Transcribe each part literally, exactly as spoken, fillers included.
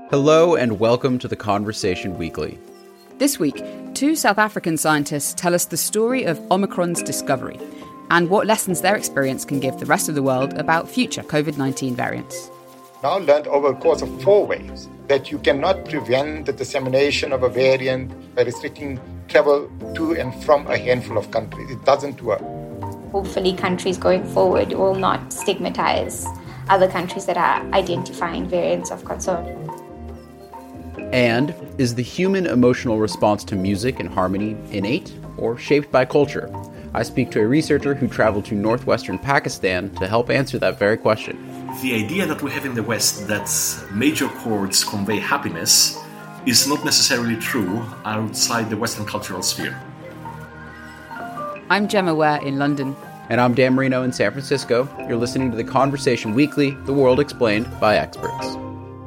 Hello and welcome to the Conversation Weekly. This week, two South African scientists tell us the story of Omicron's discovery and what lessons their experience can give the rest of the world about future covid nineteen variants. Now learned over the course of four waves that you cannot prevent the dissemination of a variant by restricting travel to and from a handful of countries. It doesn't work. Hopefully countries going forward will not stigmatize other countries that are identifying variants of concern. And is the human emotional response to music and harmony innate or shaped by culture? I speak to a researcher who traveled to northwestern Pakistan to help answer that very question. The idea that we have in the West that major chords convey happiness is not necessarily true outside the Western cultural sphere. I'm Gemma Ware in London. And I'm Dan Marino in San Francisco. You're listening to the Conversation Weekly, the world explained by experts.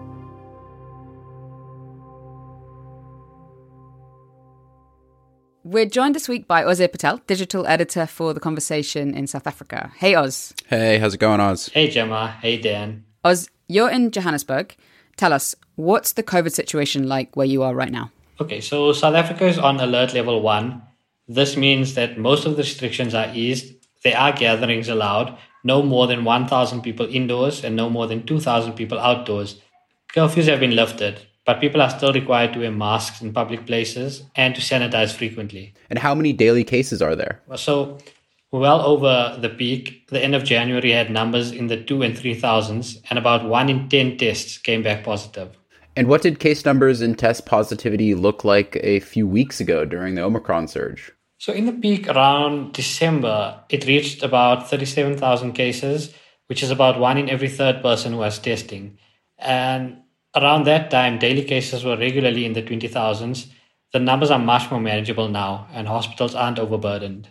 We're joined this week by Oz Patel, digital editor for The Conversation in South Africa. Hey, Oz. Hey, how's it going, Oz? Hey, Gemma. Hey, Dan. Oz, you're in Johannesburg. Tell us, what's the COVID situation like where you are right now? Okay, so South Africa is on alert level one. This means that most of the restrictions are eased. There are gatherings allowed, no more than one thousand people indoors and no more than two thousand people outdoors. Curfews have been lifted, but people are still required to wear masks in public places and to sanitize frequently. And how many daily cases are there? So, well over the peak, the end of January had numbers in the two and three thousands, and about one in ten tests came back positive. And what did case numbers and test positivity look like a few weeks ago during the Omicron surge? So in the peak around December, it reached about thirty-seven thousand cases, which is about one in every third person who was testing. And around that time, daily cases were regularly in the twenty thousands. The numbers are much more manageable now, and hospitals aren't overburdened.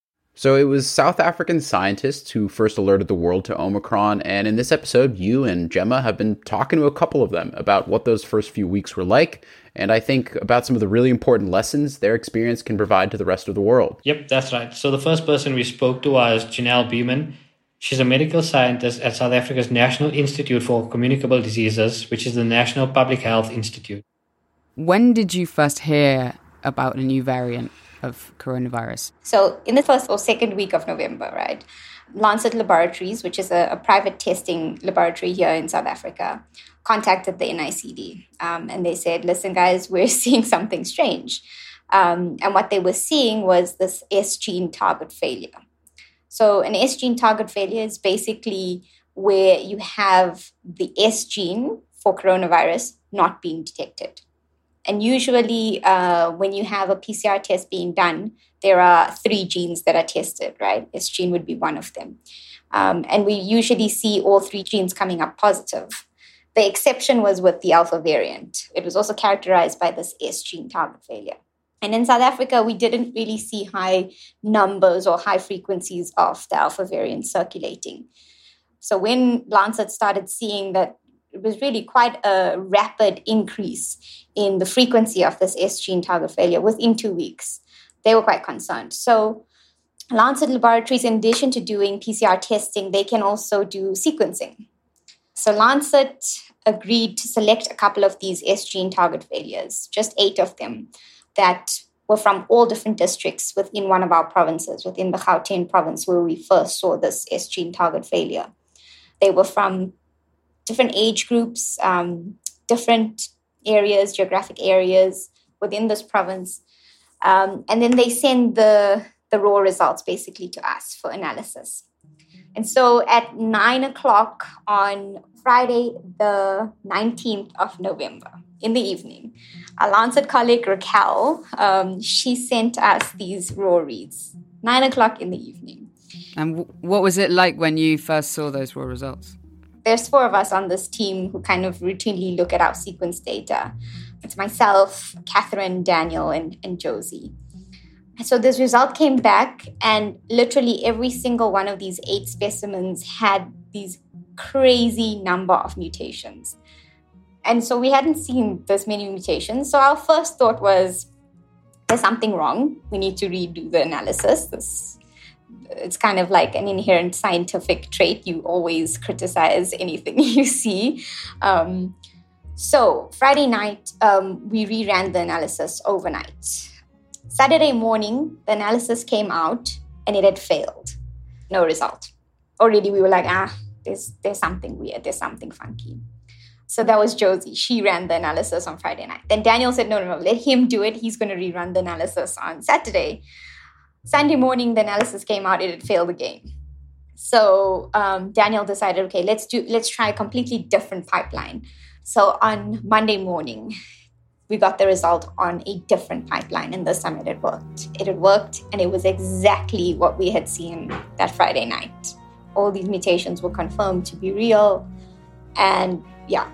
So it was South African scientists who first alerted the world to Omicron, and in this episode, you and Gemma have been talking to a couple of them about what those first few weeks were like, and I think about some of the really important lessons their experience can provide to the rest of the world. Yep, that's right. So the first person we spoke to was Janelle Beeman. She's a medical scientist at South Africa's National Institute for Communicable Diseases, which is the National Public Health Institute. When did you first hear about a new variant of coronavirus? So in the first or second week of November, right, Lancet Laboratories, which is a, a private testing laboratory here in South Africa, contacted the N I C D. Um, and they said, listen, guys, we're seeing something strange. Um, and what they were seeing was this S gene target failure. So an S gene target failure is basically where you have the S gene for coronavirus not being detected. And usually uh, when you have a P C R test being done, there are three genes that are tested, right? S gene would be one of them. Um, and we usually see all three genes coming up positive. The exception was with the alpha variant. It was also characterized by this S gene target failure. And in South Africa, we didn't really see high numbers or high frequencies of the alpha variant circulating. So when Lancet started seeing that it was really quite a rapid increase in the frequency of this S gene target failure within two weeks, they were quite concerned. So Lancet Laboratories, in addition to doing P C R testing, they can also do sequencing. So Lancet agreed to select a couple of these S gene target failures, just eight of them, that were from all different districts within one of our provinces, within the Gauteng province, where we first saw this S gene target failure. They were from different age groups, um, different areas, geographic areas within this province. Um, and then they send the, the raw results basically to us for analysis. And so at nine o'clock on Friday, the nineteenth of November, in the evening, our Lancet colleague Raquel, um, she sent us these raw reads, nine o'clock in the evening. And w- what was it like when you first saw those raw results? There's four of us on this team who kind of routinely look at our sequence data. It's myself, Catherine, Daniel, and, and Josie. So this result came back, and literally every single one of these eight specimens had these crazy number of mutations. And so we hadn't seen this many mutations. So our first thought was, there's something wrong. We need to redo the analysis. This, it's kind of like an inherent scientific trait. You always criticize anything you see. Um, So Friday night, um, we reran the analysis overnight. Saturday morning, the analysis came out and it had failed. No result. Already we were like, ah, there's, there's something weird. There's something funky. So that was Josie. She ran the analysis on Friday night. Then Daniel said, no, no, no, let him do it. He's going to rerun the analysis on Saturday. Sunday morning, the analysis came out. It had failed again. So um, Daniel decided, okay, let's do, let's try a completely different pipeline. So on Monday morning, we got the result on a different pipeline, and this time it had worked. It had worked, and it was exactly what we had seen that Friday night. All these mutations were confirmed to be real, and yeah.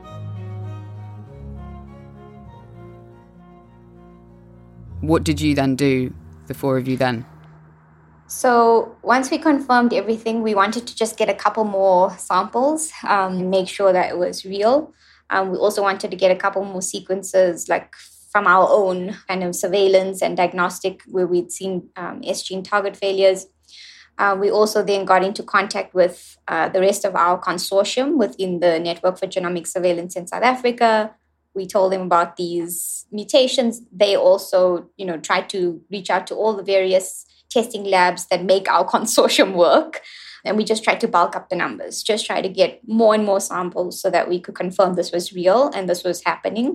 What did you then do, the four of you then? So once we confirmed everything, we wanted to just get a couple more samples, um, make sure that it was real. Um, we also wanted to get a couple more sequences, like from our own kind of surveillance and diagnostic, where we'd seen um, S-gene target failures. Uh, we also then got into contact with uh, the rest of our consortium within the Network for Genomic Surveillance in South Africa. We told them about these mutations. They also, you know, tried to reach out to all the various testing labs that make our consortium work. And we just tried to bulk up the numbers, just try to get more and more samples so that we could confirm this was real and this was happening.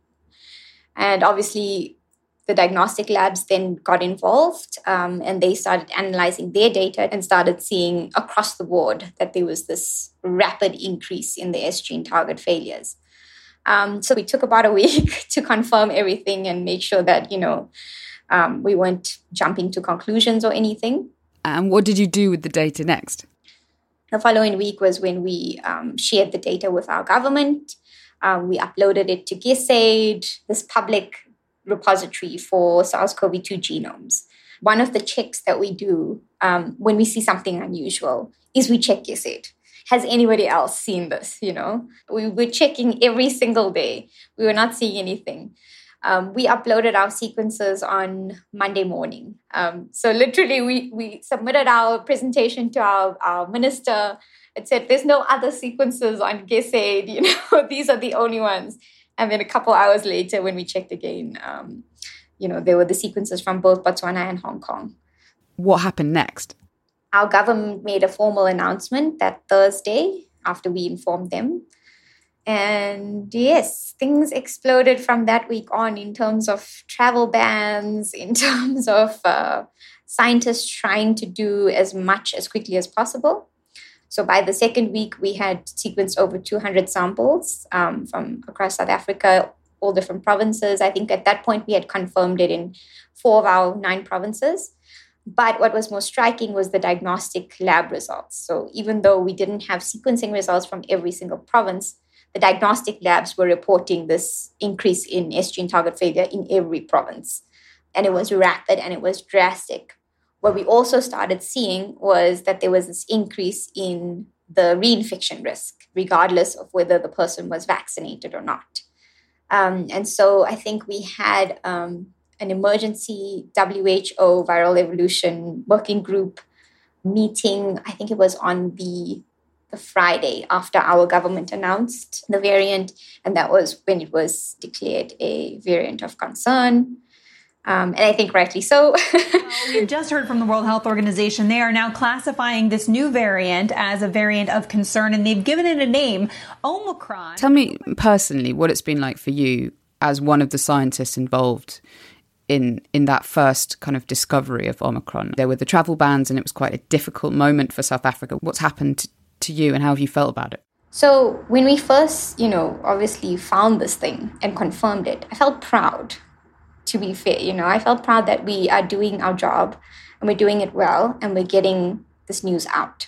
And obviously, the diagnostic labs then got involved um, and they started analyzing their data and started seeing across the board that there was this rapid increase in the S-gene target failures. Um, so we took about a week to confirm everything and make sure that, you know, um, we weren't jumping to conclusions or anything. And what did you do with the data next? The following week was when we um, shared the data with our government. Um, we uploaded it to GISAID, this public repository for SARS-C o V two genomes. One of the checks that we do um, when we see something unusual is we check GISAID. Has anybody else seen this? You know, we were checking every single day. We were not seeing anything. Um, we uploaded our sequences on Monday morning. Um, so literally, we we submitted our presentation to our, our minister. It said, there's no other sequences on GISAID. You know, these are the only ones. And then a couple hours later, when we checked again, um, you know, there were the sequences from both Botswana and Hong Kong. What happened next? Our government made a formal announcement that Thursday after we informed them. And yes, things exploded from that week on in terms of travel bans, in terms of uh, scientists trying to do as much as quickly as possible. So by the second week, we had sequenced over two hundred samples um, from across South Africa, all different provinces. I think at that point, we had confirmed it in four of our nine provinces. But what was most striking was the diagnostic lab results. So even though we didn't have sequencing results from every single province, the diagnostic labs were reporting this increase in S-gene target failure in every province. And it was rapid and it was drastic. What we also started seeing was that there was this increase in the reinfection risk, regardless of whether the person was vaccinated or not. Um, and so I think we had um, an emergency W H O viral evolution working group meeting. I think it was on the, the Friday after our government announced the variant. And that was when it was declared a variant of concern. Um, and I think rightly so. We've just heard from the World Health Organization. They are now classifying this new variant as a variant of concern, and they've given it a name, Omicron. Tell me personally what it's been like for you as one of the scientists involved in in that first kind of discovery of Omicron. There were the travel bans, and it was quite a difficult moment for South Africa. What's happened to, to you, and how have you felt about it? So when we first, you know, obviously found this thing and confirmed it, I felt proud. To be fair, you know, I felt proud that we are doing our job and we're doing it well and we're getting this news out.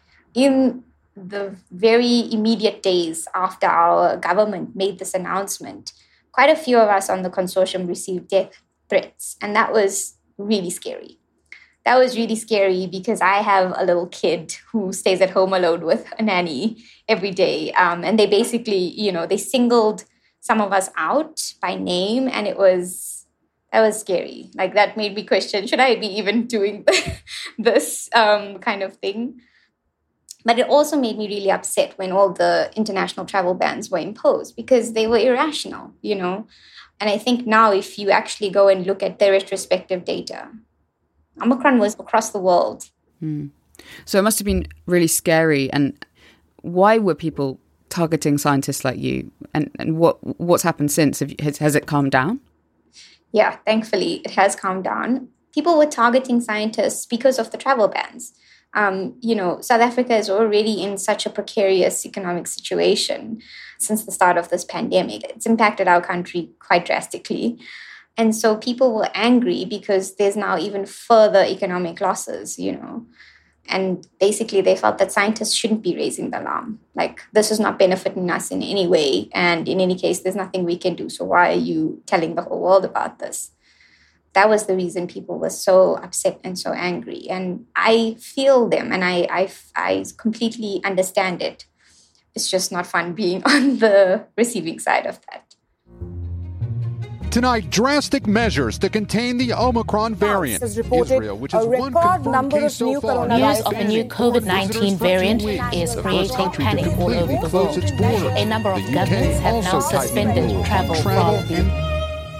In the very immediate days after our government made this announcement, quite a few of us on the consortium received death threats, and that was really scary. That was really scary because I have a little kid who stays at home alone with a nanny every day, um, and they basically, you know, they singled some of us out by name, and it was That was scary. Like, that made me question, should I be even doing this um, kind of thing? But it also made me really upset when all the international travel bans were imposed because they were irrational, you know. And I think now if you actually go and look at the retrospective data, Omicron was across the world. Mm. So it must have been really scary. And why were people targeting scientists like you? And, and what what's happened since? Has, has it calmed down? Yeah, thankfully, it has calmed down. People were targeting scientists because of the travel bans. Um, you know, South Africa is already in such a precarious economic situation since the start of this pandemic. It's impacted our country quite drastically. And so people were angry because there's now even further economic losses, you know. And basically they felt that scientists shouldn't be raising the alarm. Like, this is not benefiting us in any way. And in any case, there's nothing we can do. So why are you telling the whole world about this? That was the reason people were so upset and so angry. And I feel them and I, I, I completely understand it. It's just not fun being on the receiving side of that. Tonight, drastic measures to contain the Omicron variant. Israel, which is one confirmed case so far. News of a new COVID nineteen variant is creating panic all over the world. A number of governments have now suspended travel from the...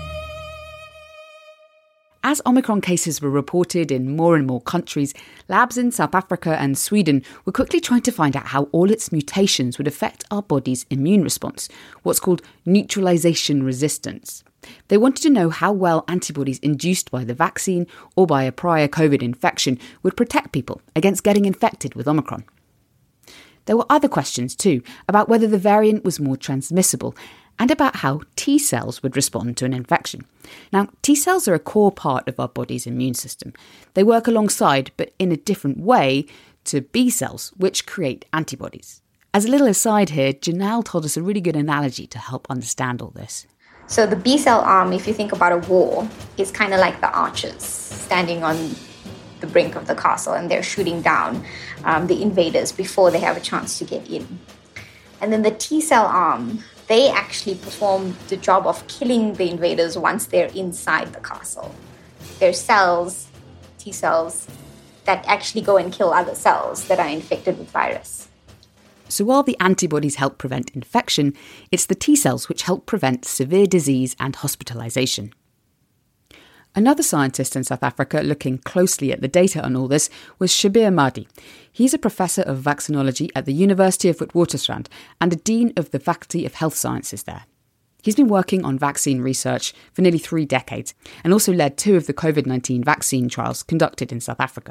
As Omicron cases were reported in more and more countries, labs in South Africa and Sweden were quickly trying to find out how all its mutations would affect our body's immune response, what's called neutralization resistance. They wanted to know how well antibodies induced by the vaccine or by a prior COVID infection would protect people against getting infected with Omicron. There were other questions too, about whether the variant was more transmissible and about how T cells would respond to an infection. Now, T cells are a core part of our body's immune system. They work alongside, but in a different way, to B cells, which create antibodies. As a little aside here, Janelle told us a really good analogy to help understand all this. So the B cell arm, if you think about a wall, is kind of like the archers standing on the brink of the castle, and they're shooting down um, the invaders before they have a chance to get in. And then the T cell arm, they actually perform the job of killing the invaders once they're inside the castle. They're cells, T cells, that actually go and kill other cells that are infected with virus. So while the antibodies help prevent infection, it's the T cells which help prevent severe disease and hospitalisation. Another scientist in South Africa looking closely at the data on all this was Shabir Mahdi. He's a professor of vaccinology at the University of Witwatersrand and a dean of the Faculty of Health Sciences there. He's been working on vaccine research for nearly three decades and also led two of the COVID nineteen vaccine trials conducted in South Africa.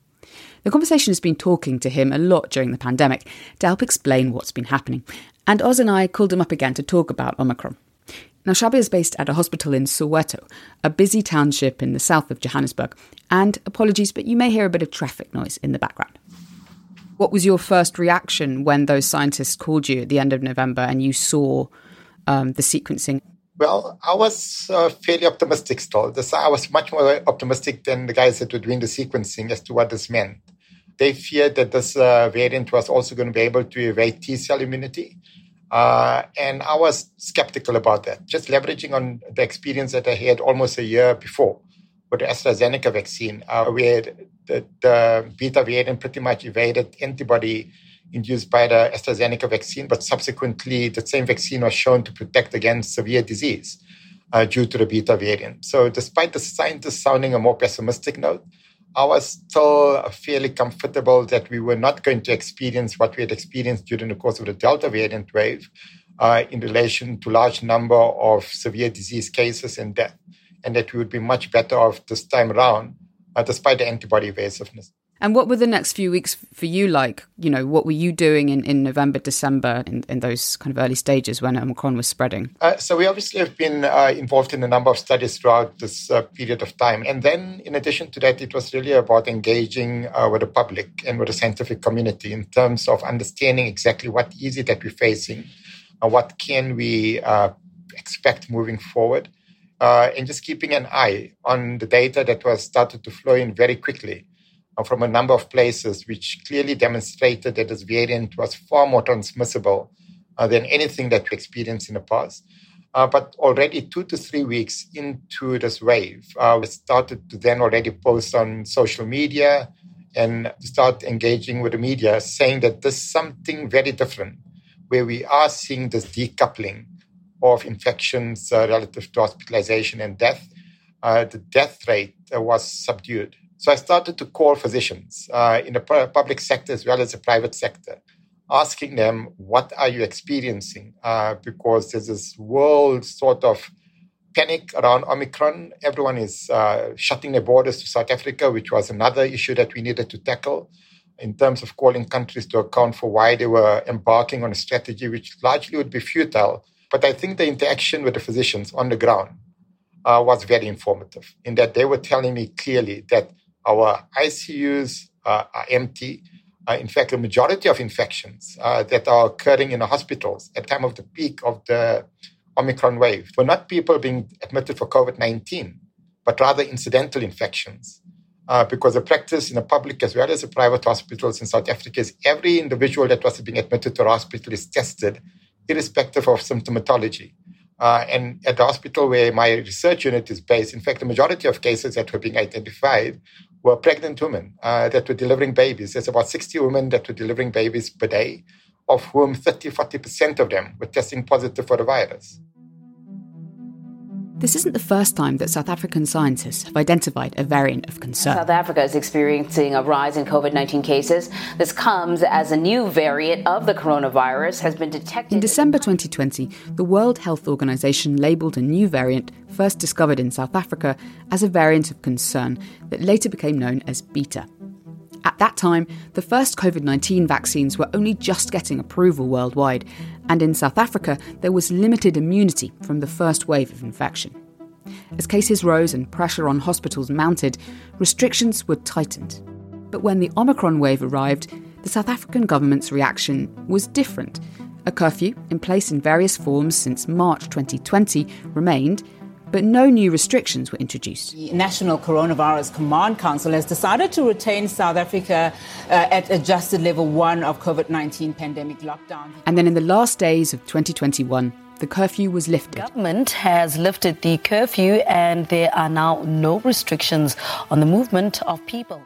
The Conversation has been talking to him a lot during the pandemic to help explain what's been happening, and Oz and I called him up again to talk about Omicron. Now, Shabir is based at a hospital in Soweto, a busy township in the south of Johannesburg. And apologies, but you may hear a bit of traffic noise in the background. What was your first reaction when those scientists called you at the end of November and you saw um, the sequencing? Well, I was uh, fairly optimistic still. This, I was much more optimistic than the guys that were doing the sequencing as to what this meant. They feared that this uh, variant was also going to be able to evade T-cell immunity. Uh, and I was skeptical about that, just leveraging on the experience that I had almost a year before with the AstraZeneca vaccine, uh, where the, the beta variant pretty much evaded antibody induced by the AstraZeneca vaccine, but subsequently the same vaccine was shown to protect against severe disease uh, due to the beta variant. So despite the scientists sounding a more pessimistic note, I was still fairly comfortable that we were not going to experience what we had experienced during the course of the Delta variant wave uh, in relation to large number of severe disease cases and death, and that we would be much better off this time around, uh, despite the antibody evasiveness. And what were the next few weeks for you like? You know, what were you doing in, in November, December, in, in those kind of early stages when Omicron was spreading? Uh, so we obviously have been uh, involved in a number of studies throughout this uh, period of time. And then in addition to that, it was really about engaging uh, with the public and with the scientific community in terms of understanding exactly what is it that we're facing, and what can we uh, expect moving forward, uh, and just keeping an eye on the data that was started to flow in very quickly from a number of places, which clearly demonstrated that this variant was far more transmissible uh, than anything that we experienced in the past. Uh, but already two to three weeks into this wave, uh, we started to then already post on social media and start engaging with the media, saying that there's something very different, where we are seeing this decoupling of infections uh, relative to hospitalization and death. Uh, the death rate uh, was subdued. So I started to call physicians uh, in the public sector as well as the private sector, asking them, what are you experiencing? Uh, because there's this world sort of panic around Omicron. Everyone is uh, shutting their borders to South Africa, which was another issue that we needed to tackle in terms of calling countries to account for why they were embarking on a strategy which largely would be futile. But I think the interaction with the physicians on the ground uh, was very informative, in that they were telling me clearly that our I C Us uh, are empty. Uh, in fact, the majority of infections uh, that are occurring in the hospitals at the time of the peak of the Omicron wave were not people being admitted for COVID nineteen, but rather incidental infections. Uh, because the practice in the public as well as the private hospitals in South Africa is every individual that was being admitted to a hospital is tested, irrespective of symptomatology. Uh, and at the hospital where my research unit is based, in fact, the majority of cases that were being identified were pregnant women uh, that were delivering babies. There's about sixty women that were delivering babies per day, of whom thirty, forty percent of them were testing positive for the virus. This isn't the first time that South African scientists have identified a variant of concern. South Africa is experiencing a rise in COVID nineteen cases. This comes as a new variant of the coronavirus has been detected. In December twenty twenty, the World Health Organization labelled a new variant, first discovered in South Africa, as a variant of concern that later became known as Beta. At that time, the first COVID nineteen vaccines were only just getting approval worldwide, and in South Africa, there was limited immunity from the first wave of infection. As cases rose and pressure on hospitals mounted, restrictions were tightened. But when the Omicron wave arrived, the South African government's reaction was different. A curfew, in place in various forms since March twenty twenty, remained, but no new restrictions were introduced. The National Coronavirus Command Council has decided to retain South Africa uh, at adjusted level one of COVID nineteen pandemic lockdown. And then in the last days of twenty twenty-one, the curfew was lifted. The government has lifted the curfew and there are now no restrictions on the movement of people.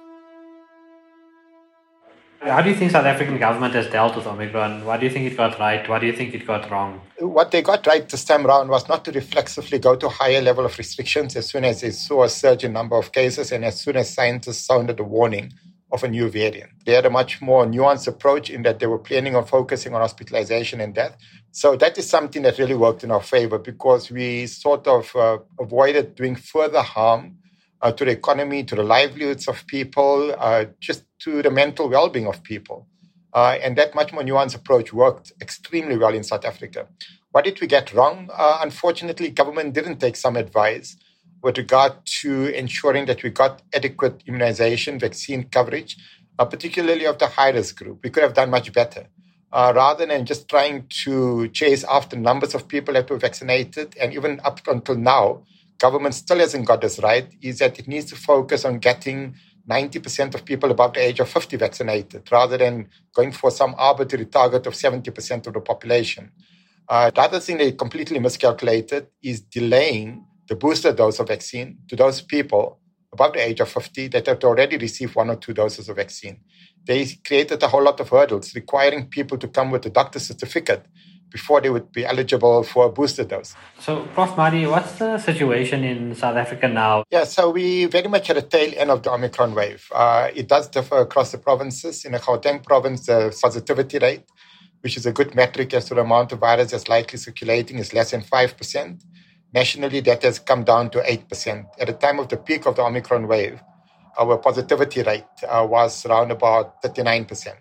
How do you think South African government has dealt with Omicron? What do you think it got right? What do you think it got wrong? What they got right this time around was not to reflexively go to a higher level of restrictions as soon as they saw a surge in number of cases and as soon as scientists sounded a warning of a new variant. They had a much more nuanced approach in that they were planning on focusing on hospitalization and death. So that is something that really worked in our favor, because we sort of uh, avoided doing further harm Uh, to the economy, to the livelihoods of people, uh, just to the mental well-being of people. Uh, and that much more nuanced approach worked extremely well in South Africa. What did we get wrong? Uh, unfortunately, government didn't take some advice with regard to ensuring that we got adequate immunization, vaccine coverage, uh, particularly of the high-risk group. We could have done much better. Uh, rather than just trying to chase after numbers of people that were vaccinated, and even up until now, government still hasn't got this right, is that it needs to focus on getting ninety percent of people above the age of fifty vaccinated, rather than going for some arbitrary target of seventy percent of the population. Uh, the other thing they completely miscalculated is delaying the booster dose of vaccine to those people above the age of fifty that had already received one or two doses of vaccine. They created a whole lot of hurdles, requiring people to come with a doctor's certificate before they would be eligible for a booster dose. So, Professor Mahdi, what's the situation in South Africa now? Yeah, so we very much at the tail end of the Omicron wave. Uh, it does differ across the provinces. In the Gauteng province, the positivity rate, which is a good metric as to the amount of virus that's likely circulating, is less than five percent. Nationally, that has come down to eight percent. At the time of the peak of the Omicron wave, our positivity rate uh, was around about thirty-nine percent.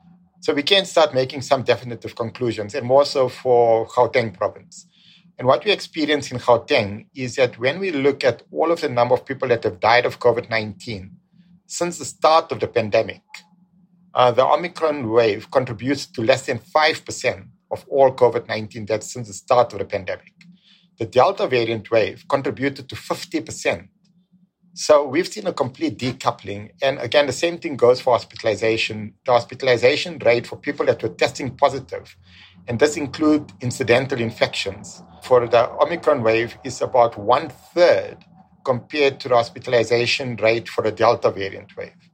So we can start making some definitive conclusions, and more so for Gauteng province. And what we experience in Gauteng is that when we look at all of the number of people that have died of COVID nineteen since the start of the pandemic, uh, the Omicron wave contributes to less than five percent of all COVID nineteen deaths since the start of the pandemic. The Delta variant wave contributed to fifty percent. So we've seen a complete decoupling. And again, the same thing goes for hospitalization. The hospitalization rate for people that were testing positive, and this includes incidental infections, for the Omicron wave is about one third compared to the hospitalization rate for the Delta variant wave.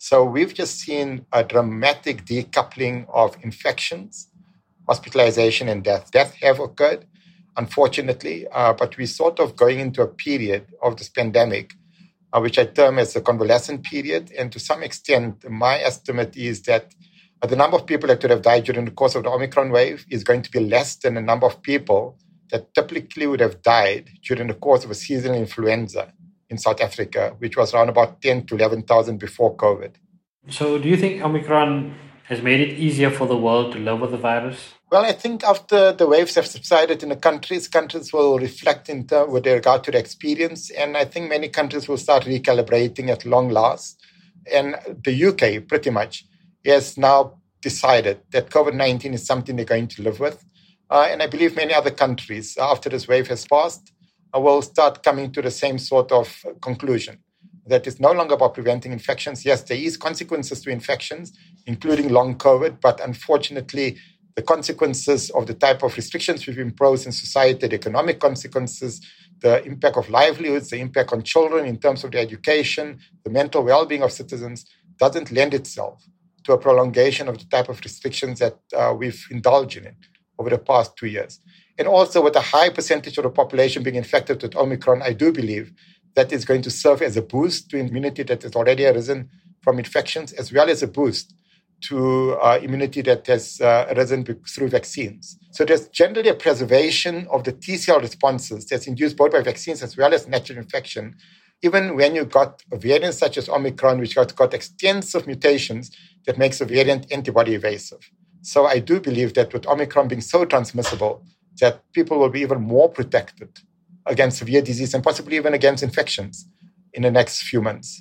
So we've just seen a dramatic decoupling of infections, hospitalization, and death. Death have occurred, unfortunately, uh, but we're sort of going into a period of this pandemic, uh, which I term as the convalescent period. And to some extent, my estimate is that uh, the number of people that would have died during the course of the Omicron wave is going to be less than the number of people that typically would have died during the course of a seasonal influenza in South Africa, which was around about ten to eleven thousand before COVID. So do you think Omicron has made it easier for the world to live with the virus? Well, I think after the waves have subsided in the countries, countries will reflect in terms with regard to the experience. And I think many countries will start recalibrating at long last. And the U K, pretty much, has now decided that COVID nineteen is something they're going to live with. Uh, and I believe many other countries, after this wave has passed, uh, will start coming to the same sort of conclusion. That it's no longer about preventing infections. Yes, there is consequences to infections, including long COVID, but unfortunately, the consequences of the type of restrictions we've imposed in society, the economic consequences, the impact of livelihoods, the impact on children in terms of their education, the mental well-being of citizens, doesn't lend itself to a prolongation of the type of restrictions that uh, we've indulged in over the past two years. And also with a high percentage of the population being infected with Omicron, I do believe that is going to serve as a boost to immunity that has already arisen from infections, as well as a boost to uh, immunity that has uh, arisen through vaccines. So there's generally a preservation of the T cell responses that's induced both by vaccines as well as natural infection, even when you got a variant such as Omicron, which got, got extensive mutations that makes a variant antibody evasive. So I do believe that with Omicron being so transmissible, that people will be even more protected against severe disease and possibly even against infections in the next few months.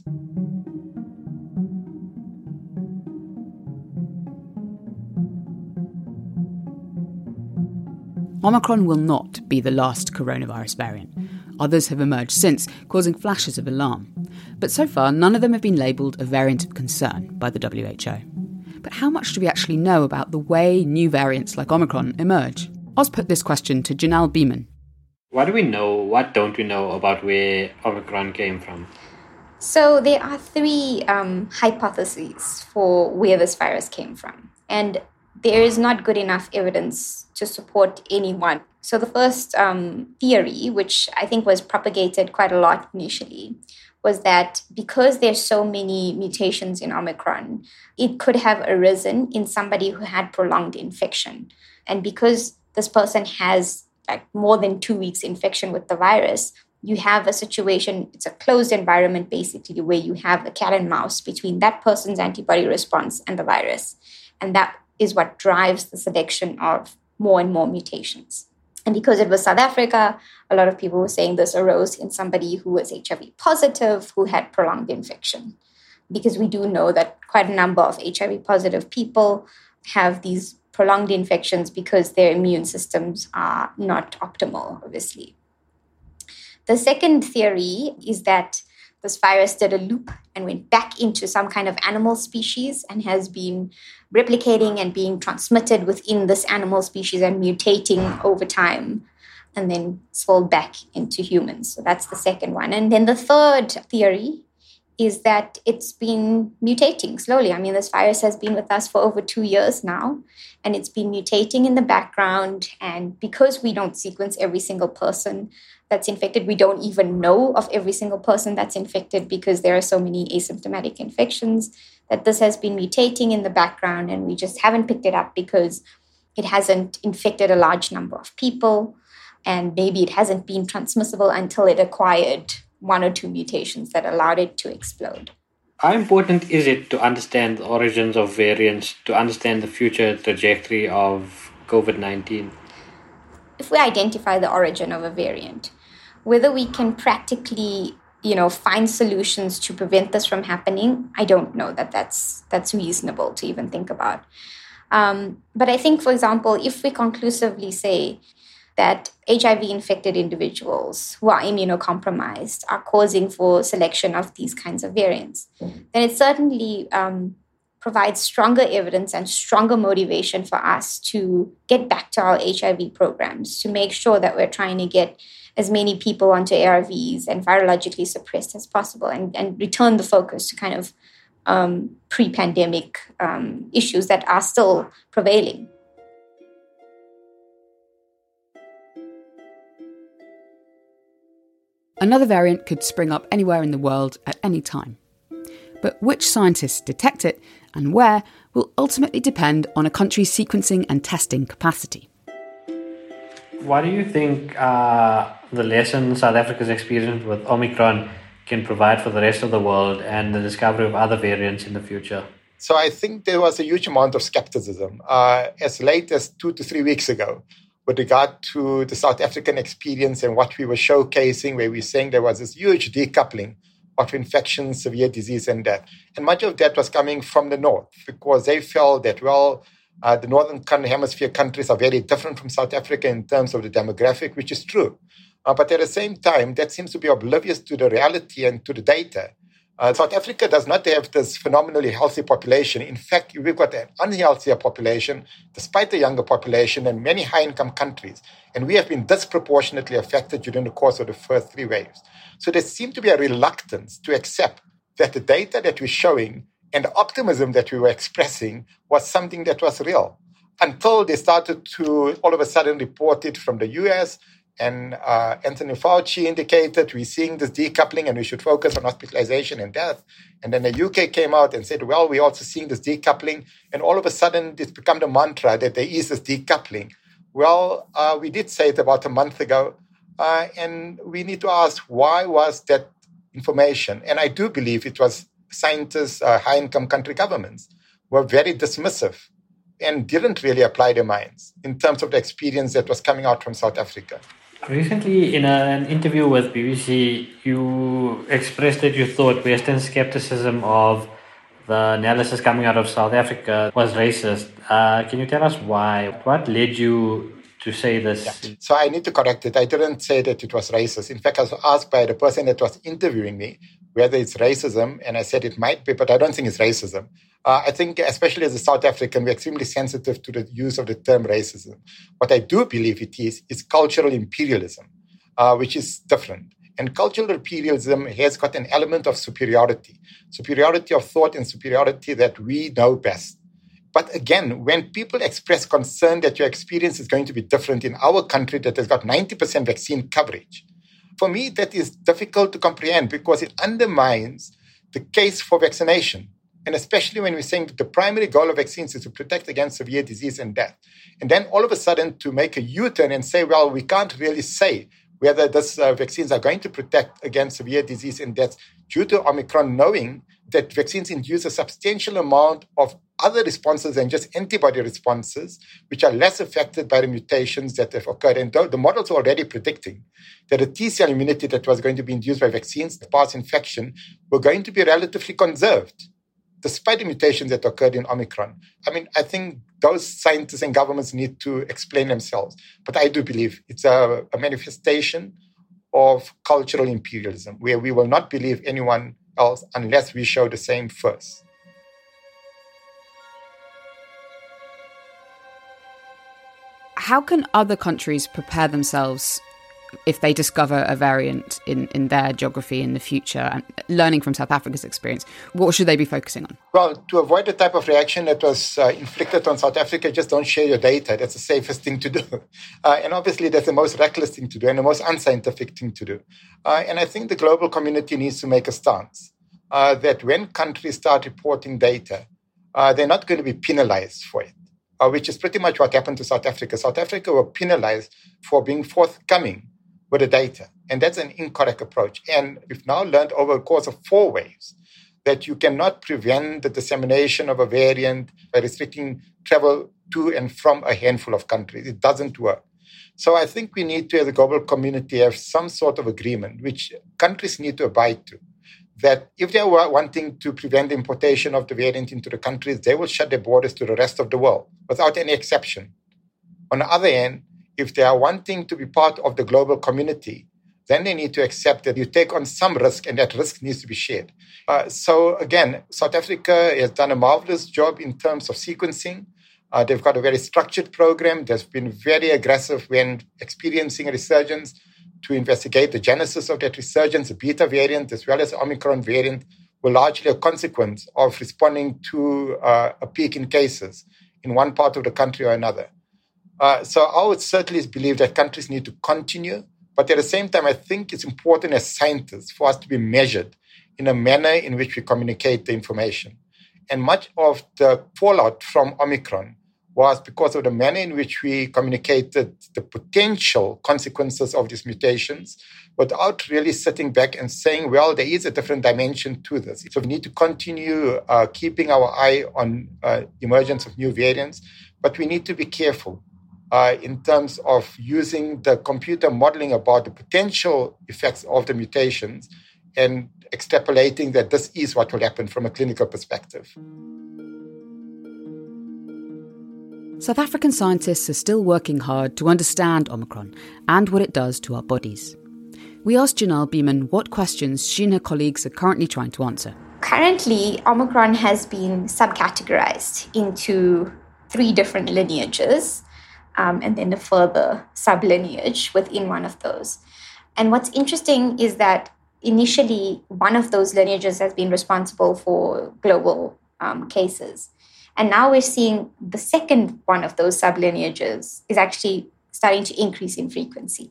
Omicron will not be the last coronavirus variant. Others have emerged since, causing flashes of alarm. But so far, none of them have been labelled a variant of concern by the W H O. But how much do we actually know about the way new variants like Omicron emerge? Oz put this question to Janelle Beeman. What do we know, what don't we know about where Omicron came from? So there are three um, hypotheses for where this virus came from. And there is not good enough evidence to support any one. So the first um, theory, which I think was propagated quite a lot initially, was that because there's so many mutations in Omicron, it could have arisen in somebody who had prolonged infection. And because this person has like more than two weeks infection with the virus, you have a situation, it's a closed environment basically, where you have a cat and mouse between that person's antibody response and the virus. And that is what drives the selection of more and more mutations. And because it was South Africa, a lot of people were saying this arose in somebody who was H I V positive, who had prolonged infection. Because we do know that quite a number of H I V positive people have these prolonged infections because their immune systems are not optimal, obviously. The second theory is that this virus did a loop and went back into some kind of animal species and has been replicating and being transmitted within this animal species and mutating over time and then swirled back into humans. So that's the second one. And then the third theory is that it's been mutating slowly. I mean, this virus has been with us for over two years now, and it's been mutating in the background. And because we don't sequence every single person that's infected, we don't even know of every single person that's infected because there are so many asymptomatic infections, that this has been mutating in the background and we just haven't picked it up because it hasn't infected a large number of people. And maybe it hasn't been transmissible until it acquired one or two mutations that allowed it to explode. How important is it to understand the origins of variants, to understand the future trajectory of COVID nineteen? If we identify the origin of a variant, whether we can practically, you know, find solutions to prevent this from happening, I don't know that that's, that's reasonable to even think about. Um, but I think, for example, if we conclusively say that H I V-infected individuals who are immunocompromised are causing for selection of these kinds of variants, then it certainly um, provides stronger evidence and stronger motivation for us to get back to our H I V programs, to make sure that we're trying to get as many people onto A R Vs and virologically suppressed as possible and, and return the focus to kind of um, pre-pandemic um, issues that are still prevailing. Another variant could spring up anywhere in the world at any time. But which scientists detect it and where will ultimately depend on a country's sequencing and testing capacity. What do you think uh, the lessons South Africa's experience with Omicron can provide for the rest of the world and the discovery of other variants in the future? So I think there was a huge amount of skepticism uh, as late as two to three weeks ago with regard to the South African experience and what we were showcasing, where we were saying there was this huge decoupling of infection, severe disease, and death. And much of that was coming from the north because they felt that, well, uh, the northern hemisphere countries are very different from South Africa in terms of the demographic, which is true. Uh, but at the same time, that seems to be oblivious to the reality and to the data. Uh, South Africa does not have this phenomenally healthy population. In fact, we've got an unhealthier population, despite the younger population, than many high-income countries. And we have been disproportionately affected during the course of the first three waves. So there seemed to be a reluctance to accept that the data that we're showing and the optimism that we were expressing was something that was real, until they started to all of a sudden report it from the U S, and uh, Anthony Fauci indicated we're seeing this decoupling and we should focus on hospitalization and death. And then the U K came out and said, well, we're also seeing this decoupling. And all of a sudden, it's become the mantra that there is this decoupling. Well, uh, we did say it about a month ago. Uh, and we need to ask, why was that information? And I do believe it was scientists, uh, high-income country governments were very dismissive and didn't really apply their minds in terms of the experience that was coming out from South Africa. Recently, in a, an interview with B B C, you expressed that you thought Western skepticism of the analysis coming out of South Africa was racist. Uh, can you tell us why? What led you to say this? Yeah. So I need to correct it. I didn't say that it was racist. In fact, I was asked by the person that was interviewing me whether it's racism, and I said it might be, but I don't think it's racism. Uh, I think, especially as a South African, we're extremely sensitive to the use of the term racism. What I do believe it is, is cultural imperialism, uh, which is different. And cultural imperialism has got an element of superiority, superiority of thought and superiority that we know best. But again, when people express concern that your experience is going to be different in our country that has got ninety percent vaccine coverage, for me, that is difficult to comprehend because it undermines the case for vaccination. And especially when we're saying that the primary goal of vaccines is to protect against severe disease and death. And then all of a sudden to make a U-turn and say, well, we can't really say whether these uh, vaccines are going to protect against severe disease and death due to Omicron, knowing that vaccines induce a substantial amount of other responses than just antibody responses, which are less affected by the mutations that have occurred. And the models are already predicting that the T-cell immunity that was going to be induced by vaccines past infection were going to be relatively conserved, despite the mutations that occurred in Omicron. I mean, I think those scientists and governments need to explain themselves. But I do believe it's a, a manifestation of cultural imperialism, where we will not believe anyone else unless we show the same first. How can other countries prepare themselves if they discover a variant in, in their geography in the future, and learning from South Africa's experience? What should they be focusing on? Well, to avoid the type of reaction that was uh, inflicted on South Africa, just don't share your data. That's the safest thing to do. Uh, and obviously, that's the most reckless thing to do and the most unscientific thing to do. Uh, and I think the global community needs to make a stance uh, that when countries start reporting data, uh, they're not going to be penalized for it, uh, which is pretty much what happened to South Africa. South Africa were penalized for being forthcoming with the data. And that's an incorrect approach. And we've now learned over the course of four waves that you cannot prevent the dissemination of a variant by restricting travel to and from a handful of countries. It doesn't work. So I think we need to, as a global community, have some sort of agreement, which countries need to abide to, that if they are wanting to prevent the importation of the variant into the countries, they will shut their borders to the rest of the world without any exception. On the other hand, if they are wanting to be part of the global community, then they need to accept that you take on some risk and that risk needs to be shared. Uh, so again, South Africa has done a marvelous job in terms of sequencing. Uh, they've got a very structured program. They've been very aggressive when experiencing a resurgence to investigate the genesis of that resurgence, the beta variant as well as the Omicron variant, were largely a consequence of responding to uh, a peak in cases in one part of the country or another. Uh, so I would certainly believe that countries need to continue, but at the same time, I think it's important as scientists for us to be measured in a manner in which we communicate the information. And much of the fallout from Omicron was because of the manner in which we communicated the potential consequences of these mutations without really sitting back and saying, well, there is a different dimension to this. So we need to continue uh, keeping our eye on uh, emergence of new variants, but we need to be careful uh, in terms of using the computer modeling about the potential effects of the mutations and extrapolating that this is what will happen from a clinical perspective. South African scientists are still working hard to understand Omicron and what it does to our bodies. We asked Janelle Beeman what questions she and her colleagues are currently trying to answer. Currently, Omicron has been subcategorized into three different lineages, um, and then a further sublineage within one of those. And what's interesting is that initially, one of those lineages has been responsible for global um, cases. And now we're seeing the second one of those sublineages is actually starting to increase in frequency.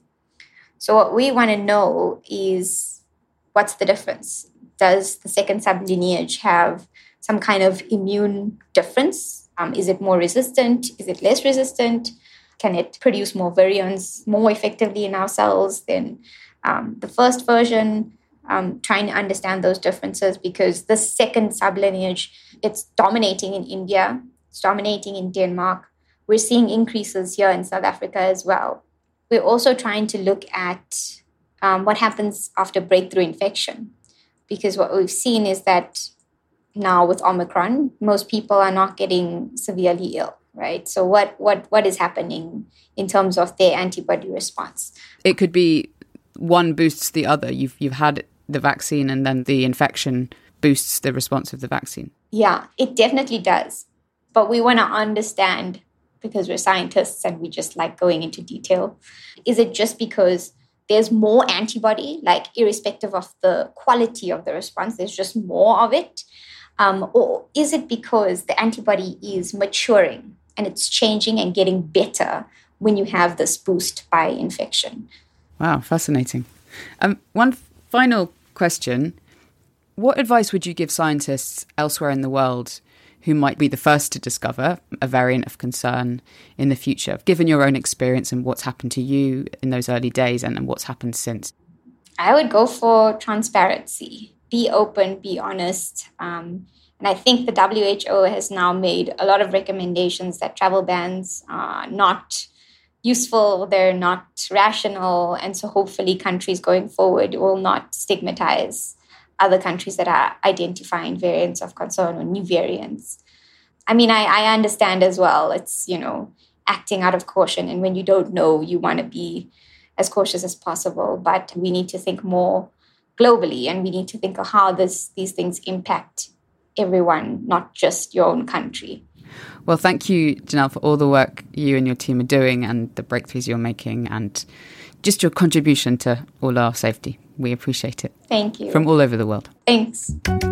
So what we want to know is, what's the difference? Does the second sublineage have some kind of immune difference? Um, is it more resistant? Is it less resistant? Can it produce more virions more effectively in our cells than um, the first version? Um, trying to understand those differences, because the second sublineage, it's dominating in India, it's dominating in Denmark. We're seeing increases here in South Africa as well. We're also trying to look at um, what happens after breakthrough infection, because what we've seen is that now with Omicron, most people are not getting severely ill, right? So what what what is happening in terms of their antibody response? It could be one boosts the other. You've you've had the vaccine and then the infection boosts the response of the vaccine. Yeah, it definitely does. But we want to understand, because we're scientists and we just like going into detail, is it just because there's more antibody, like irrespective of the quality of the response, there's just more of it? Um, or is it because the antibody is maturing and it's changing and getting better when you have this boost by infection? Wow, fascinating. Um, one final question. What advice would you give scientists elsewhere in the world who might be the first to discover a variant of concern in the future, given your own experience and what's happened to you in those early days and, and what's happened since? I would go for transparency. Be open, be honest. Um, and I think the W H O has now made a lot of recommendations that travel bans are not useful, they're not rational, and so hopefully countries going forward will not stigmatize other countries that are identifying variants of concern or new variants. I mean, I, I understand as well, it's, you know, acting out of caution, and when you don't know, you want to be as cautious as possible, but we need to think more globally, and we need to think of how this these things impact everyone, not just your own country. Well, thank you, Janelle, for all the work you and your team are doing and the breakthroughs you're making and just your contribution to all our safety. We appreciate it. Thank you. From all over the world. Thanks.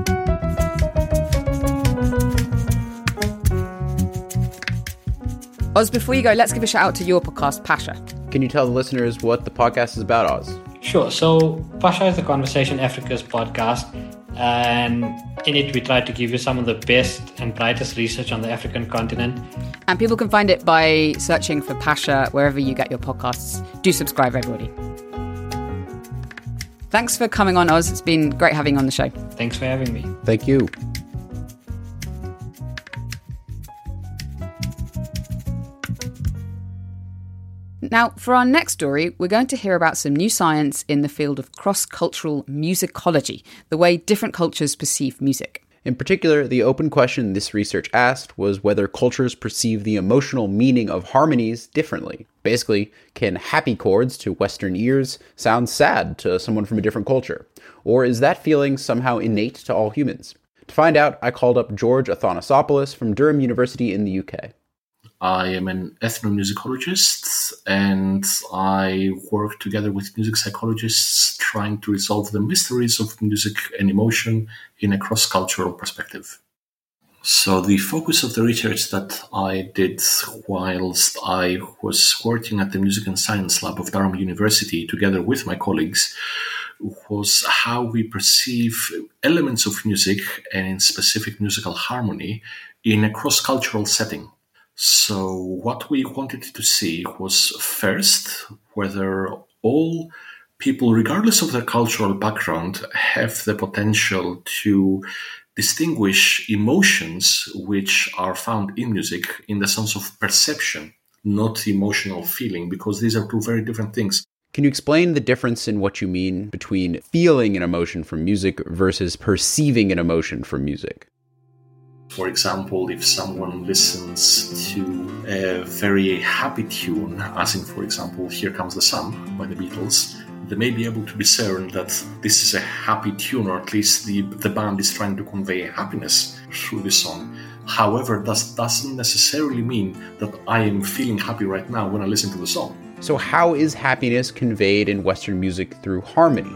Oz, before you go, let's give a shout out to your podcast, Pasha. Can you tell the listeners what the podcast is about, Oz? Sure. So Pasha is the Conversation Africa's podcast, and in it we try to give you some of the best and brightest research on the African continent. And people can find it by searching for Pasha wherever you get your podcasts. Do subscribe, everybody. Thanks for coming on, Oz. It's been great having you on the show. Thanks for having me. Thank you. Now, for our next story, we're going to hear about some new science in the field of cross-cultural musicology, the way different cultures perceive music. In particular, the open question this research asked was whether cultures perceive the emotional meaning of harmonies differently. Basically, can happy chords to Western ears sound sad to someone from a different culture? Or is that feeling somehow innate to all humans? To find out, I called up George Athanasopoulos from Durham University in the U K. I am an ethnomusicologist, and I work together with music psychologists trying to resolve the mysteries of music and emotion in a cross-cultural perspective. So the focus of the research that I did whilst I was working at the Music and Science Lab of Durham University together with my colleagues was how we perceive elements of music and in specific musical harmony in a cross-cultural setting. So what we wanted to see was first whether all people, regardless of their cultural background, have the potential to distinguish emotions which are found in music in the sense of perception, not emotional feeling, because these are two very different things. Can you explain the difference in what you mean between feeling an emotion from music versus perceiving an emotion from music? For example, if someone listens to a very happy tune, as in, for example, Here Comes the Sun by the Beatles, they may be able to discern that this is a happy tune, or at least the, the band is trying to convey happiness through the song. However, that doesn't necessarily mean that I am feeling happy right now when I listen to the song. So how is happiness conveyed in Western music through harmony?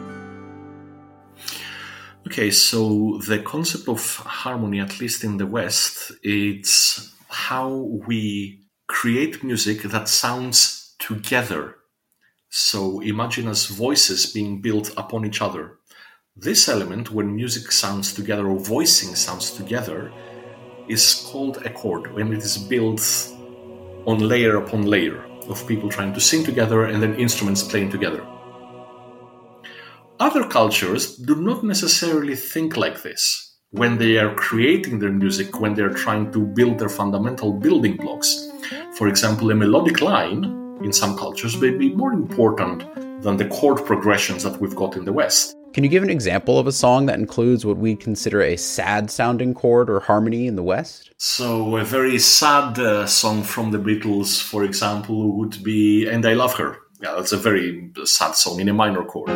Okay, so the concept of harmony, at least in the West, it's how we create music that sounds together. So imagine as voices being built upon each other. This element, when music sounds together or voicing sounds together, is called a chord, when it is built on layer upon layer of people trying to sing together and then instruments playing together. Other cultures do not necessarily think like this. When they are creating their music, when they're trying to build their fundamental building blocks. For example, a melodic line in some cultures may be more important than the chord progressions that we've got in the West. Can you give an example of a song that includes what we consider a sad-sounding chord or harmony in the West? So a very sad uh, song from the Beatles, for example, would be And I Love Her. Yeah, that's a very sad song in a minor chord.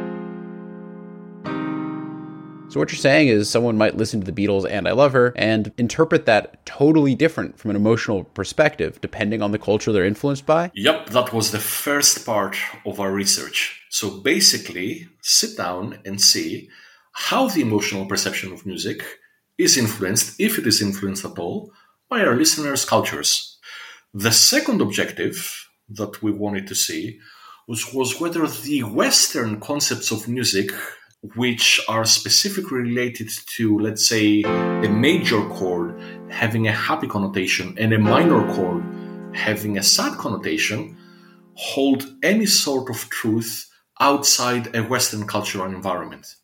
So what you're saying is someone might listen to the Beatles' And I Love Her and interpret that totally different from an emotional perspective, depending on the culture they're influenced by? Yep, that was the first part of our research. So basically, sit down and see how the emotional perception of music is influenced, if it is influenced at all, by our listeners' cultures. The second objective that we wanted to see was, was whether the Western concepts of music, which are specifically related to, let's say, a major chord having a happy connotation and a minor chord having a sad connotation, hold any sort of truth outside a Western cultural environment.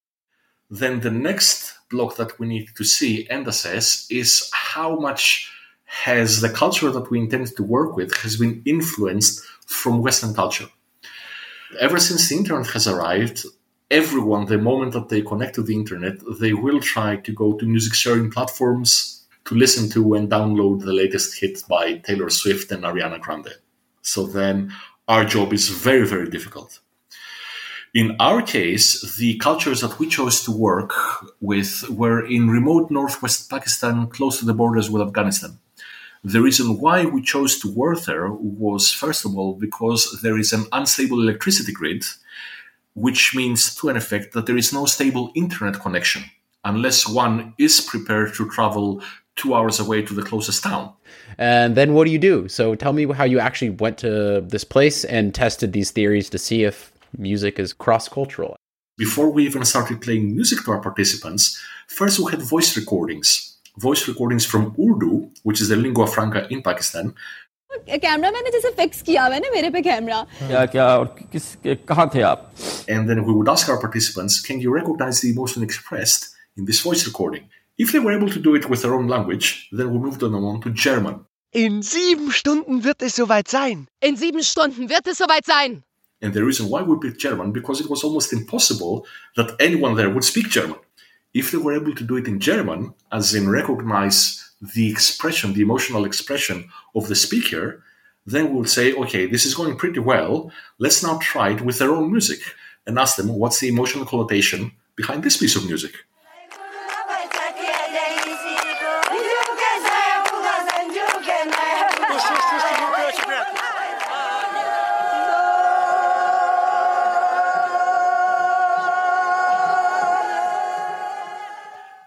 Then the next block that we need to see and assess is how much has the culture that we intend to work with has been influenced from Western culture. Ever since the internet has arrived, everyone, the moment that they connect to the internet, they will try to go to music sharing platforms to listen to and download the latest hit by Taylor Swift and Ariana Grande. So then our job is very, very difficult. In our case, the cultures that we chose to work with were in remote northwest Pakistan, close to the borders with Afghanistan. The reason why we chose to work there was, first of all, because there is an unstable electricity grid, which means, to an effect, that there is no stable internet connection unless one is prepared to travel two hours away to the closest town. And then what do you do? So tell me how you actually went to this place and tested these theories to see if music is cross-cultural. Before we even started playing music to our participants, first we had voice recordings. Voice recordings from Urdu, which is the lingua franca in Pakistan. Camera मैंने जैसे fix किया हुआ है ना मेरे पे camera क्या क्या और किस कहाँ थे आप And then we would ask our participants, can you recognize the emotion expressed in this voice recording? If they were able to do it with their own language, then we moved them on to German. In sieben Stunden wird es soweit sein. In sieben Stunden wird es soweit sein. And the reason why we picked German, because it was almost impossible that anyone there would speak German. If they were able to do it in German, as in recognize the expression, the emotional expression of the speaker, then we would say, okay, this is going pretty well. Let's now try it with their own music and ask them, what's the emotional connotation behind this piece of music?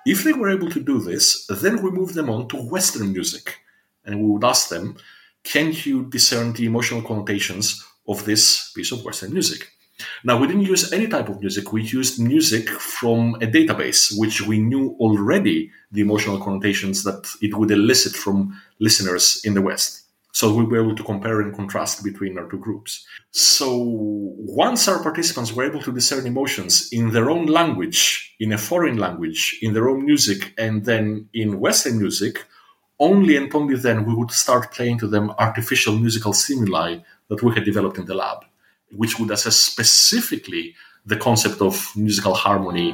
If they were able to do this, then we moved them on to Western music. And we would ask them, can you discern the emotional connotations of this piece of Western music? Now, we didn't use any type of music. We used music from a database, which we knew already the emotional connotations that it would elicit from listeners in the West. So we were able to compare and contrast between our two groups. So once our participants were able to discern emotions in their own language, in a foreign language, in their own music, and then in Western music, only and only then we would start playing to them artificial musical stimuli that we had developed in the lab, which would assess specifically the concept of musical harmony.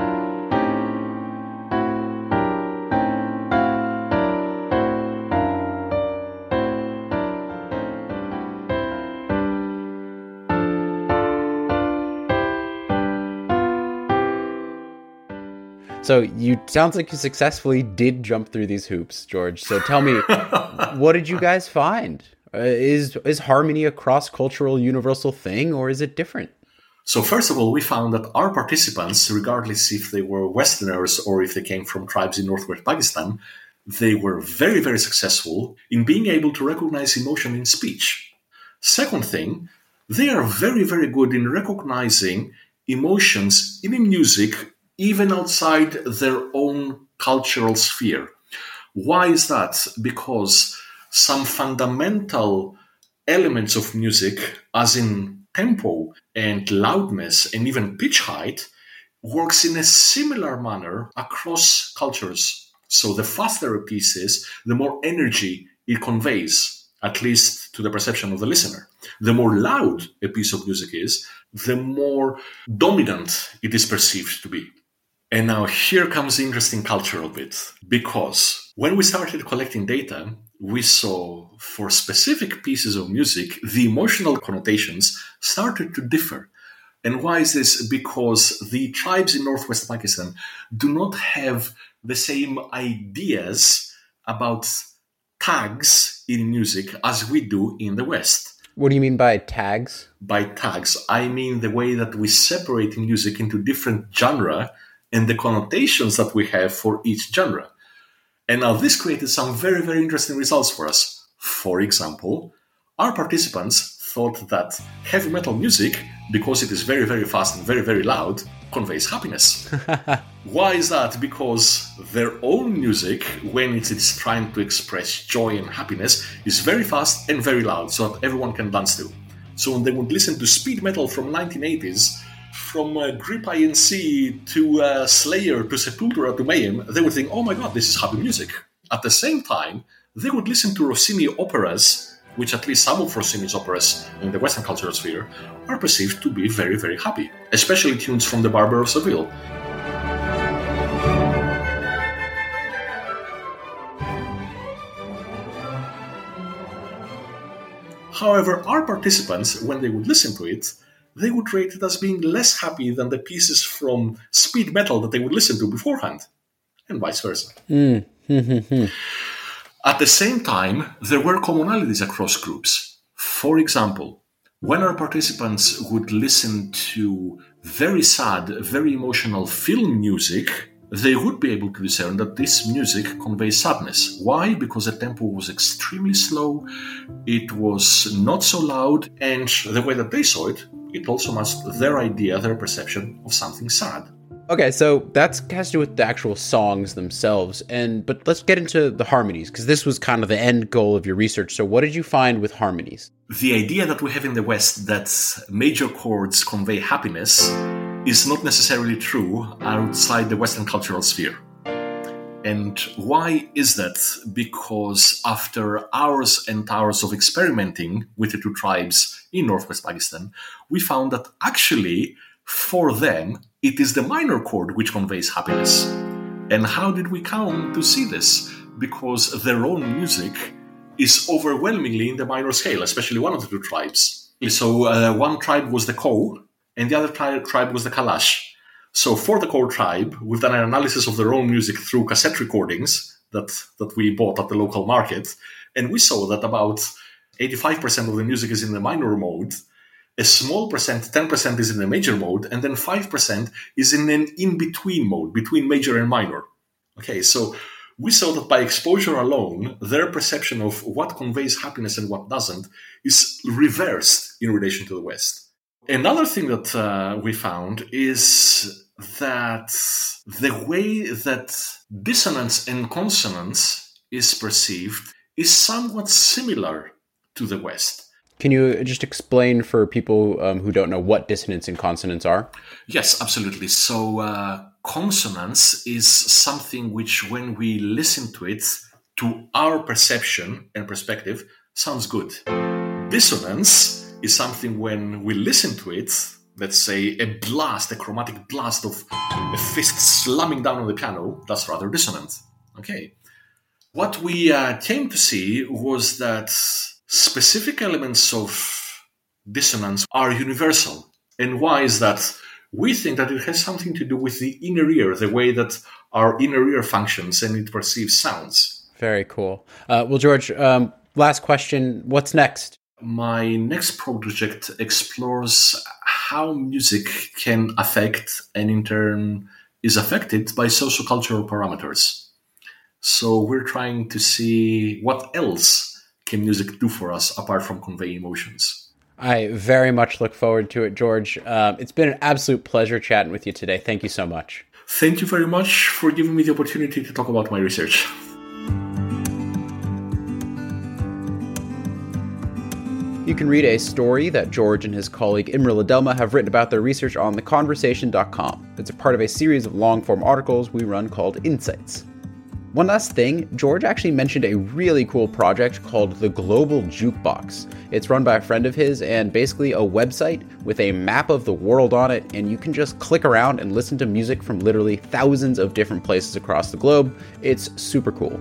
So you sounds like you successfully did jump through these hoops, George. So tell me, what did you guys find? Uh, is is harmony a cross-cultural universal thing, or is it different? So first of all, we found that our participants, regardless if they were Westerners or if they came from tribes in northwest Pakistan, they were very, very successful in being able to recognize emotion in speech. Second thing, they are very, very good in recognizing emotions in music, even outside their own cultural sphere. Why is that? Because some fundamental elements of music, as in tempo and loudness and even pitch height, works in a similar manner across cultures. So the faster a piece is, the more energy it conveys, at least to the perception of the listener. The more loud a piece of music is, the more dominant it is perceived to be. And now here comes the interesting cultural bit, because when we started collecting data, we saw for specific pieces of music, the emotional connotations started to differ. And why is this? Because the tribes in northwest Pakistan do not have the same ideas about tags in music as we do in the West. What do you mean by tags? By tags, I mean the way that we separate music into different genres and the connotations that we have for each genre. And now this created some very, very interesting results for us. For example, our participants thought that heavy metal music, because it is very, very fast and very, very loud, conveys happiness. Why is that? Because their own music, when it is trying to express joy and happiness, is very fast and very loud, so that everyone can dance to. So when they would listen to speed metal from nineteen eighties, from uh, Grip I N C to uh, Slayer to Sepultura to Mayhem, they would think, oh my god, this is happy music. At the same time, they would listen to Rossini operas, which at least some of Rossini's operas in the Western cultural sphere are perceived to be very, very happy, especially tunes from The Barber of Seville. However, our participants, when they would listen to it, they would rate it as being less happy than the pieces from speed metal that they would listen to beforehand, and vice versa. Mm. At the same time, there were commonalities across groups. For example, when our participants would listen to very sad, very emotional film music, they would be able to discern that this music conveys sadness. Why? Because the tempo was extremely slow, it was not so loud, and the way that they saw it, it also matched their idea, their perception of something sad. Okay, so that has to do with the actual songs themselves, and but let's get into the harmonies, because this was kind of the end goal of your research. So what did you find with harmonies? The idea that we have in the West that major chords convey happiness is not necessarily true outside the Western cultural sphere. And why is that? Because after hours and hours of experimenting with the two tribes in northwest Pakistan, we found that actually, for them, it is the minor chord which conveys happiness. And how did we come to see this? Because their own music is overwhelmingly in the minor scale, especially one of the two tribes. So uh, one tribe was the Ko, and the other tri- tribe was the Kalash. So for the Ko tribe, we've done an analysis of their own music through cassette recordings that, that we bought at the local market, and we saw that about eighty-five percent of the music is in the minor mode, a small percent, ten percent is in the major mode, and then five percent is in an in-between mode, between major and minor. Okay, so we saw that by exposure alone, their perception of what conveys happiness and what doesn't is reversed in relation to the West. Another thing that uh, we found is that the way that dissonance and consonance is perceived is somewhat similar to the West. Can you just explain for people um, who don't know what dissonance and consonance are? Yes, absolutely. So uh, consonance is something which, when we listen to it, to our perception and perspective, sounds good. Dissonance is something when we listen to it, let's say a blast, a chromatic blast of a fist slamming down on the piano, that's rather dissonant. Okay. What we uh, came to see was that specific elements of dissonance are universal. And why is that? We think that it has something to do with the inner ear, the way that our inner ear functions and it perceives sounds. Very cool. Uh, well, George, um, last question. What's next? My next project explores how music can affect and in turn is affected by sociocultural parameters. So we're trying to see what else can music do for us apart from convey emotions. I very much look forward to it, George. Um, it's been an absolute pleasure chatting with you today. Thank you so much. Thank you very much for giving me the opportunity to talk about my research. You can read a story that George and his colleague Imre Ladelma have written about their research on the conversation dot com. It's a part of a series of long-form articles we run called Insights. One last thing, George actually mentioned a really cool project called the Global Jukebox. It's run by a friend of his and basically a website with a map of the world on it, and you can just click around and listen to music from literally thousands of different places across the globe. It's super cool.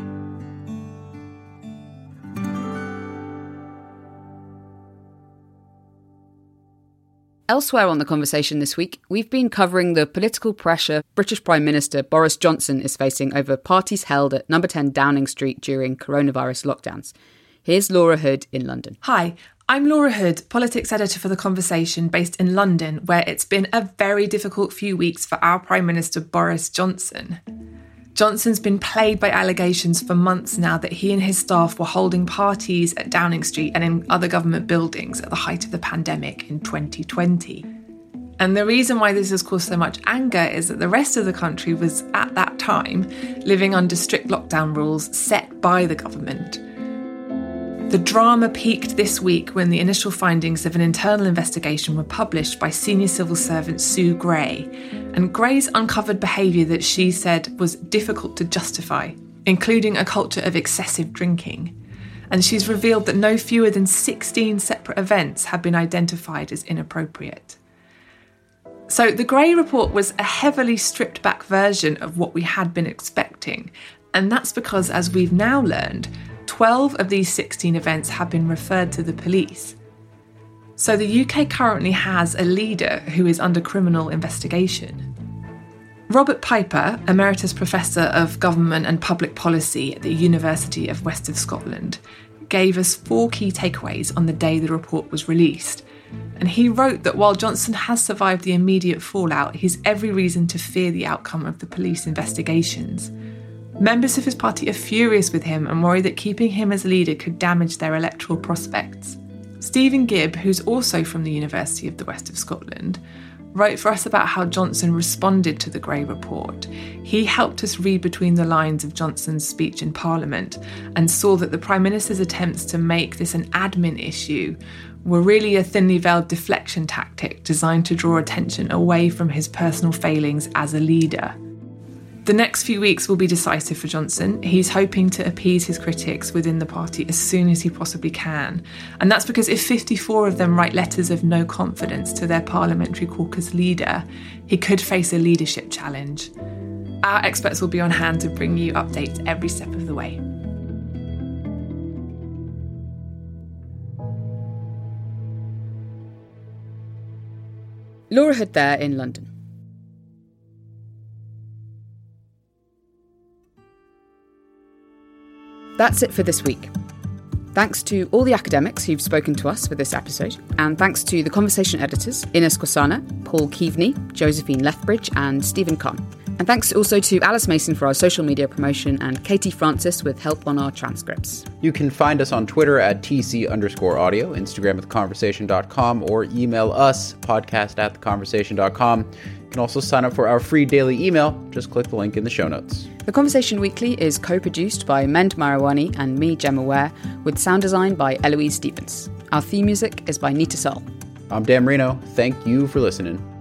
Elsewhere on the conversation this week, we've been covering the political pressure British Prime Minister Boris Johnson is facing over parties held at number ten Downing Street during coronavirus lockdowns. Here's Laura Hood in London. Hi, I'm Laura Hood, politics editor for The Conversation, based in London, where it's been a very difficult few weeks for our Prime Minister Boris Johnson. Johnson's been plagued by allegations for months now that he and his staff were holding parties at Downing Street and in other government buildings at the height of the pandemic in twenty twenty. And the reason why this has caused so much anger is that the rest of the country was, at that time, living under strict lockdown rules set by the government. The drama peaked this week when the initial findings of an internal investigation were published by senior civil servant Sue Gray, and Gray's uncovered behaviour that she said was difficult to justify, including a culture of excessive drinking. And she's revealed that no fewer than sixteen separate events have been identified as inappropriate. So the Gray report was a heavily stripped back version of what we had been expecting, and that's because, as we've now learned, twelve of these sixteen events have been referred to the police. So the U K currently has a leader who is under criminal investigation. Robert Piper, Emeritus Professor of Government and Public Policy at the University of West of Scotland, gave us four key takeaways on the day the report was released. And he wrote that while Johnson has survived the immediate fallout, he's every reason to fear the outcome of the police investigations. Members of his party are furious with him and worry that keeping him as leader could damage their electoral prospects. Stephen Gibb, who's also from the University of the West of Scotland, wrote for us about how Johnson responded to the Gray report. He helped us read between the lines of Johnson's speech in Parliament and saw that the Prime Minister's attempts to make this an admin issue were really a thinly veiled deflection tactic designed to draw attention away from his personal failings as a leader. The next few weeks will be decisive for Johnson. He's hoping to appease his critics within the party as soon as he possibly can. And that's because if fifty-four of them write letters of no confidence to their parliamentary caucus leader, he could face a leadership challenge. Our experts will be on hand to bring you updates every step of the way. Laura Hood there in London. That's it for this week. Thanks to all the academics who've spoken to us for this episode, and thanks to the Conversation editors, Ines Quasana, Paul Keaveney, Josephine Lethbridge and Stephen Kahn. And thanks also to Alice Mason for our social media promotion and Katie Francis with help on our transcripts. You can find us on Twitter at TC underscore audio, Instagram at theconversation dot com, or email us, podcast at theconversation dot com. You can also sign up for our free daily email. Just click the link in the show notes. The Conversation Weekly is co-produced by Mend Marawani and me, Gemma Ware, with sound design by Eloise Stevens. Our theme music is by Nita Sol. I'm Dan Marino. Thank you for listening.